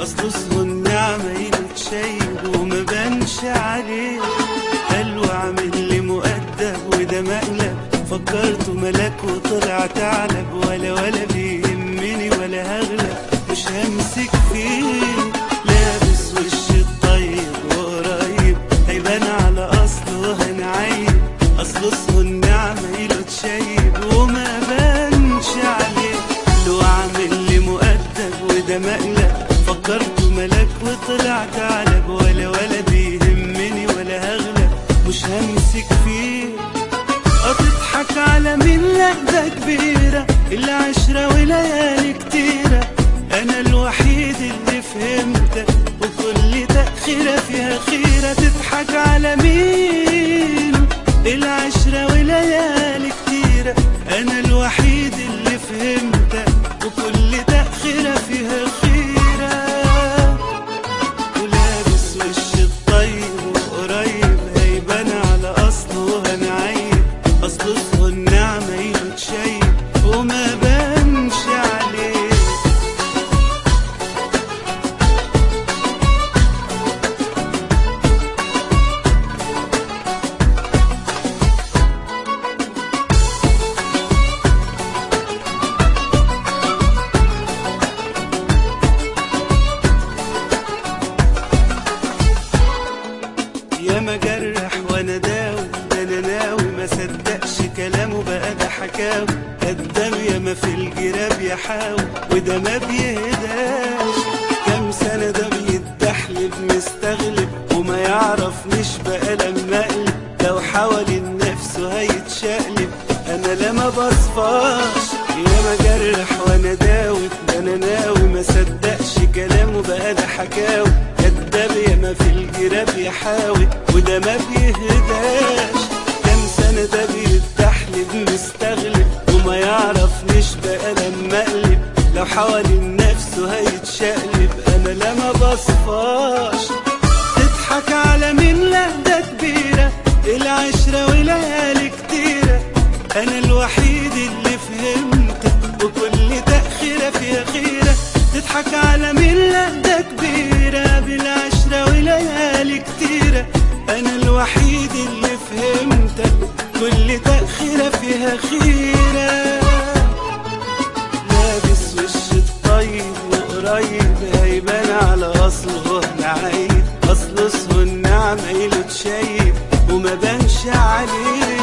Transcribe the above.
اصل اسمه النعمة يتشيب وما بانش عليه. قال وعامل لي مؤدب وده مقلب، فكرته ملاك وطلع ثعلب. ولا بيهمني ولا هغلب، مش همسك فيه. لابس وش الطيب وقريب، هيبان على اصله هنعيب. اصل اسمه النعمة يتشيب وما بانش عليه. لو عامل لي مؤدب وده مقلب، فكرته ملاك وطلع ثعلب. ولا بيهمني ولا هغلب، مش همسك فيه. هتضحك على مين؟ لا ده كبيرة العشرة وليالي كتيرة. أنا الوحيد اللي فهمتك وكل تأخيرة فيها خيرة. تضحك على مين؟ العشرة وليالي كتيرة. أنا الوحيد اللي فهمتك وكل تأخيرة فيها خيرة. ولابس وش الطيب وقريب، هيبان على أصله هنعيب. أصل اسمه النعمة يتشيب وما بانش عليه. يا مجرح وانا داوي، ده انا ناوي ما صدقش كلامه بقى ده حكاوي. قدام ياما في الجراب يحاول وده ما بيهداش. كام سنة ده بيتدحلب مستغلب وما يعرفنيش بقى لما اقلب. لو حاول نفسه هيتشقلب، انا لا ما بصفاش. يا مجرح وانا داوي، ده انا ناوي ما صدقش كلامه بقى ده حكاوي. كداب ياما في الجراب يحاول وده ما بيهداش. كام سنة ده بيتدحلب مستغلب وما يعرفنيش بقى لما اقلب. لو حاول نفسه هيتشقلب، انا لا ما بصفاش. تضحك على مين؟ لا ده كبيرة العشرة وليالي كتيرة. انا الوحيد اللي فهمتك وكل تأخيرة فيها خيرة. تضحك على مين؟ لا ده كبيرة بالعشرة وليالي كتيرة. أنا الوحيد اللي فهمتك كل تأخيرة فيها خيرة. لابس وش الطيب وقريب، هيبان على أصله نعيب. أصل اسمه النعمة يتشيب وما بانش عليه.